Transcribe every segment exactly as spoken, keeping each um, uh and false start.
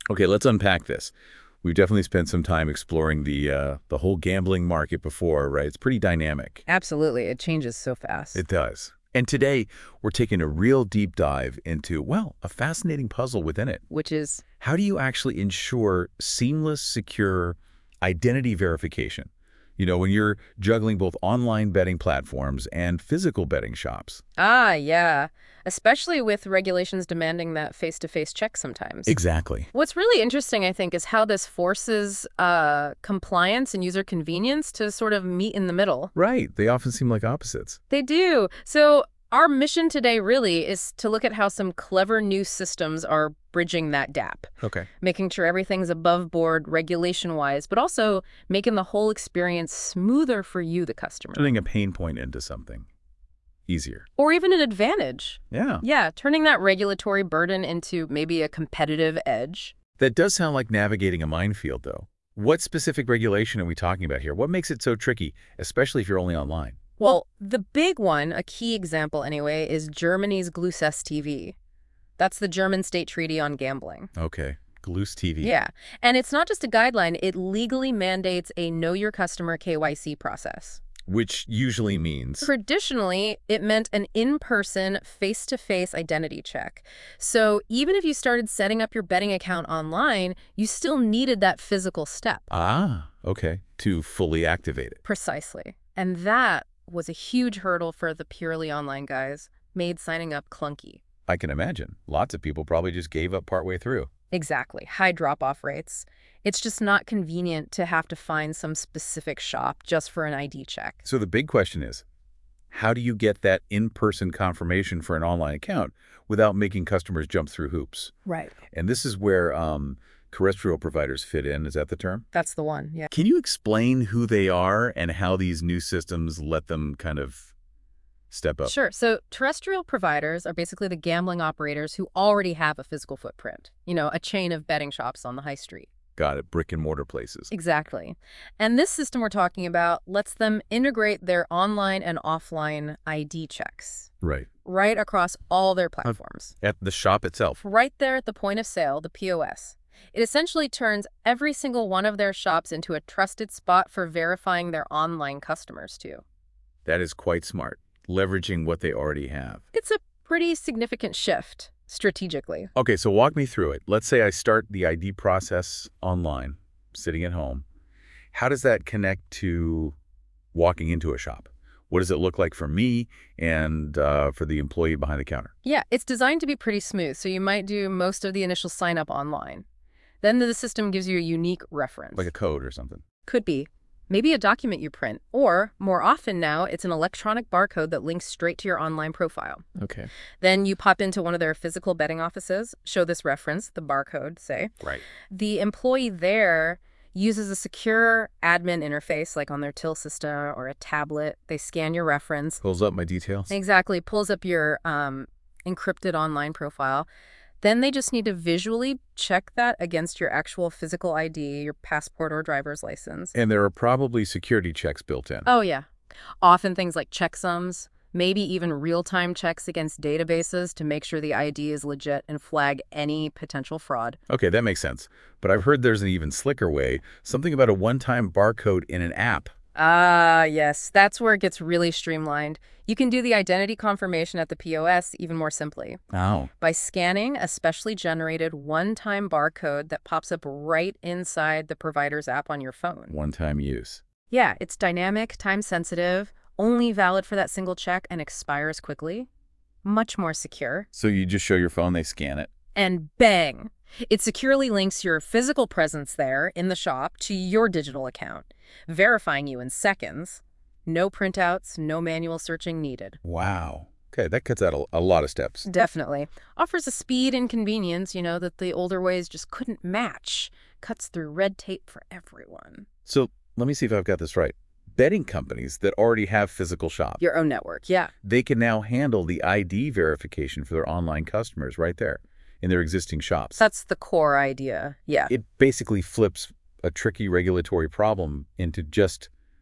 Okay, let's unpack this. We've definitely spent some time exploring the uh, the whole gambling market before, right? It's pretty dynamic. Absolutely. It changes so fast. It does. And today, we're taking a real deep dive into, well, a fascinating puzzle within it. Which is, How do you actually ensure seamless, secure identity verification? You know, when you're juggling both online betting platforms and physical betting shops. ah, yeah, especially with regulations demanding that face-to-face check sometimes. Exactly. What's really interesting, I think, is how this forces uh, compliance and user convenience to sort of meet in the middle. Right. They often seem like opposites. They do. So our mission today really is to look at how some clever new systems are bridging that gap, Okay. making sure everything's above board regulation-wise, but also making the whole experience smoother for you, the customer. Turning a pain point into something easier. Or even an advantage. Yeah. Yeah, turning that regulatory burden into maybe a competitive edge. That does sound like navigating a minefield, though. What specific regulation are we talking about here? What makes it so tricky, especially if you're only online? Well, the big one, a key example anyway, is Germany's Glucose-T V. That's the German state treaty on gambling. Okay. Gloose T V. Yeah, and it's not just a guideline, it legally mandates a Know Your Customer K Y C process. Which usually means... Traditionally, it meant an in-person, face-to-face identity check. So even if you started setting up your betting account online, you still needed that physical step. Ah, okay. To fully activate it. Precisely. And that was a huge hurdle for the purely online guys, made signing up clunky. I can imagine. Lots of people probably just gave up partway through. Exactly. High drop-off rates. It's just not convenient to have to find some specific shop just for an I D check. So the big question is, how do you get that in-person confirmation for an online account without making customers jump through hoops? Right. And this is where um, terrestrial providers fit in. Is that the term? That's the one, yeah. Can you explain who they are and how these new systems let them kind of step up? Sure. So terrestrial providers are basically the gambling operators who already have a physical footprint, you know, a chain of betting shops on the high street. Got it. Brick and mortar places. Exactly. And this system we're talking about lets them integrate their online and offline I D checks Right. right across all their platforms. At the shop itself. Right there at the point of sale, the P O S. It essentially turns every single one of their shops into a trusted spot for verifying their online customers, too. That is quite smart, leveraging what they already have. It's a pretty significant shift, strategically. Okay, so walk me through it. Let's say I start the I D process online, sitting at home. How does that connect to walking into a shop? What does it look like for me and uh, for the employee behind the counter? Yeah, it's designed to be pretty smooth, so you might do most of the initial sign-up online. Then the system gives you a unique reference. Like a code or something. Could be. Maybe a document you print. Or, more often now, it's an electronic barcode that links straight to your online profile. Okay. Then you pop into one of their physical betting offices, show this reference, the barcode, say. Right. The employee there uses a secure admin interface, like on their till system or a tablet. They scan your reference. Pulls up my details. Exactly. Pulls up your um, encrypted online profile. Then they just need to visually check that against your actual physical I D, your passport or driver's license. And there are probably security checks built in. Oh, yeah. Often things like checksums, maybe even real-time checks against databases to make sure the I D is legit and flag any potential fraud. Okay, that makes sense. But I've heard there's an even slicker way, something about a one-time barcode in an app. Ah, yes. That's where it gets really streamlined. You can do the identity confirmation at the P O S even more simply. Oh. By scanning a specially generated one-time barcode that pops up right inside the provider's app on your phone. One-time use. Yeah, it's dynamic, time-sensitive, only valid for that single check, and expires quickly. Much more secure. So you just show your phone, they scan it. And bang! It securely links your physical presence there in the shop to your digital account, verifying you in seconds. No printouts, no manual searching needed. Wow. Okay, that cuts out a, a lot of steps. Definitely. Offers a speed and convenience, you know, that the older ways just couldn't match. Cuts through red tape for everyone. So let me see if I've got this right. Betting companies that already have physical shops, Your own network, yeah. they can now handle the I D verification for their online customers right there in their existing shops. That's the core idea, yeah. It basically flips a tricky regulatory problem into just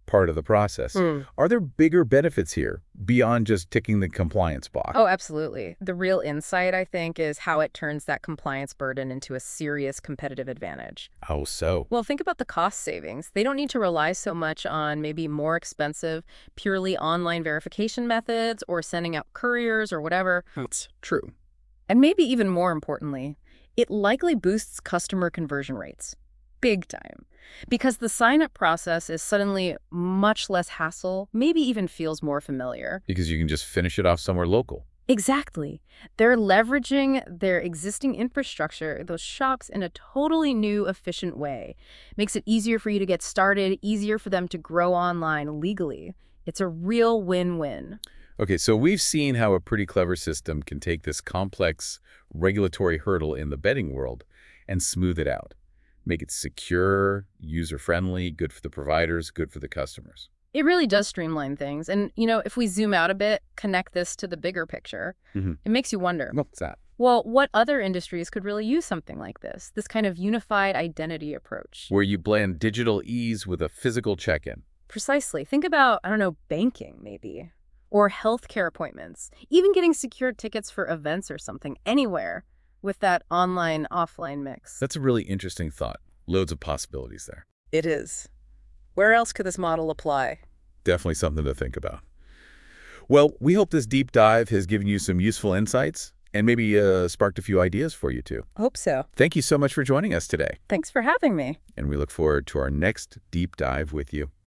part of the process. Mm. Are there bigger benefits here beyond just ticking the compliance box? Oh, absolutely. The real insight, I think, is how it turns that compliance burden into a serious competitive advantage. How so? Well, think about the cost savings. They don't need to rely so much on maybe more expensive, purely online verification methods or sending out couriers or whatever. That's true. And maybe even more importantly, it likely boosts customer conversion rates. Big time. Because the sign-up process is suddenly much less hassle, maybe even feels more familiar. Because you can just finish it off somewhere local. Exactly. They're leveraging their existing infrastructure, those shops, in a totally new, efficient way. Makes it easier for you to get started, easier for them to grow online legally. It's a real win-win. Okay, so we've seen how a pretty clever system can take this complex regulatory hurdle in the betting world and smooth it out. Make it secure, user-friendly, good for the providers, good for the customers. It really does streamline things. And, you know, if we zoom out a bit, connect this to the bigger picture, Mm-hmm. it makes you wonder, What's that? well, what other industries could really use something like this? This kind of unified identity approach. Where you blend digital ease with a physical check-in. Precisely. Think about, I don't know, banking maybe, or healthcare appointments, even getting secure tickets for events or something anywhere with that online-offline mix. That's a really interesting thought. Loads of possibilities there. It is. Where else could this model apply? Definitely something to think about. Well, we hope this deep dive has given you some useful insights and maybe uh, sparked a few ideas for you too. Hope so. Thank you so much for joining us today, Thanks for having me. and we look forward to our next deep dive with you.